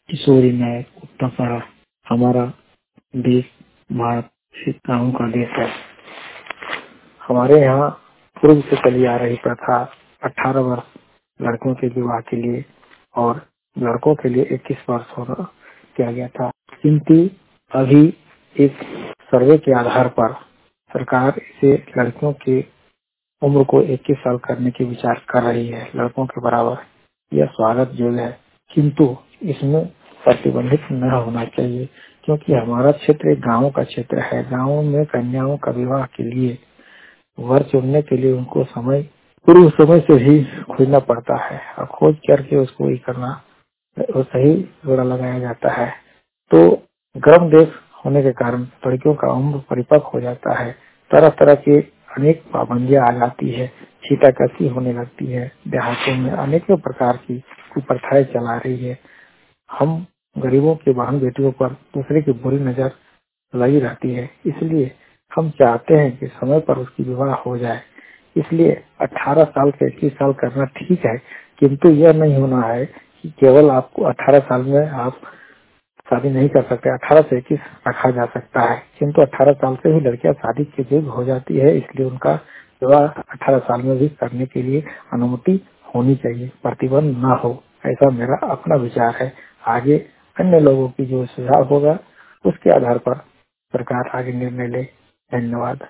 किशोरी न्याय उत्तरसरा हमारा देश भारत शिक्षाओं का देश है। हमारे यहाँ पूर्व से चली आ रही प्रथा 18 वर्ष लड़कों के विवाह के लिए और लड़कों के लिए 21 वर्ष होना किया गया था, किंतु अभी एक सर्वे के आधार पर सरकार इसे लड़कियों की उम्र को 21 साल करने की विचार कर रही है, लड़कों के बराबर। यह स्वागत योग्य है, किंतु इसमें प्रतिबंधित न होना चाहिए, क्योंकि हमारा क्षेत्र एक गाँव का क्षेत्र है। गाँव में कन्याओं का विवाह के लिए वर चुनने के लिए उनको पूर्व समय से ही खोजना पड़ता है और खोज करके उसको ही करना वो सही जोड़ा लगाया जाता है। तो गर्म देश होने के कारण लड़कियों का उम्र परिपक्व हो जाता है, तरह तरह के अनेक पाबंदियां आ जाती है, छीटाकशी होने लगती है, देहातों में अनेकों प्रकार की कुप्रथाएं चला रही है। हम गरीबों के बहन बेटियों पर दूसरे की बुरी नजर लगी रहती है, इसलिए हम चाहते हैं कि समय पर उसकी विवाह हो जाए। इसलिए 18 साल से 21 साल करना ठीक है, किंतु यह नहीं होना है कि केवल आपको 18 साल में आप शादी नहीं कर सकते। 18 से 21 रखा जा सकता है, किंतु 18 साल से ही लड़कियां शादी के योग्य हो जाती है, इसलिए उनका विवाह 18 साल में भी करने के लिए अनुमति होनी चाहिए, प्रतिबंध न हो। ऐसा मेरा अपना विचार है। आगे अन्य लोगों की जो सुझाव होगा उसके आधार पर सरकार आगे निर्णय ले। धन्यवाद।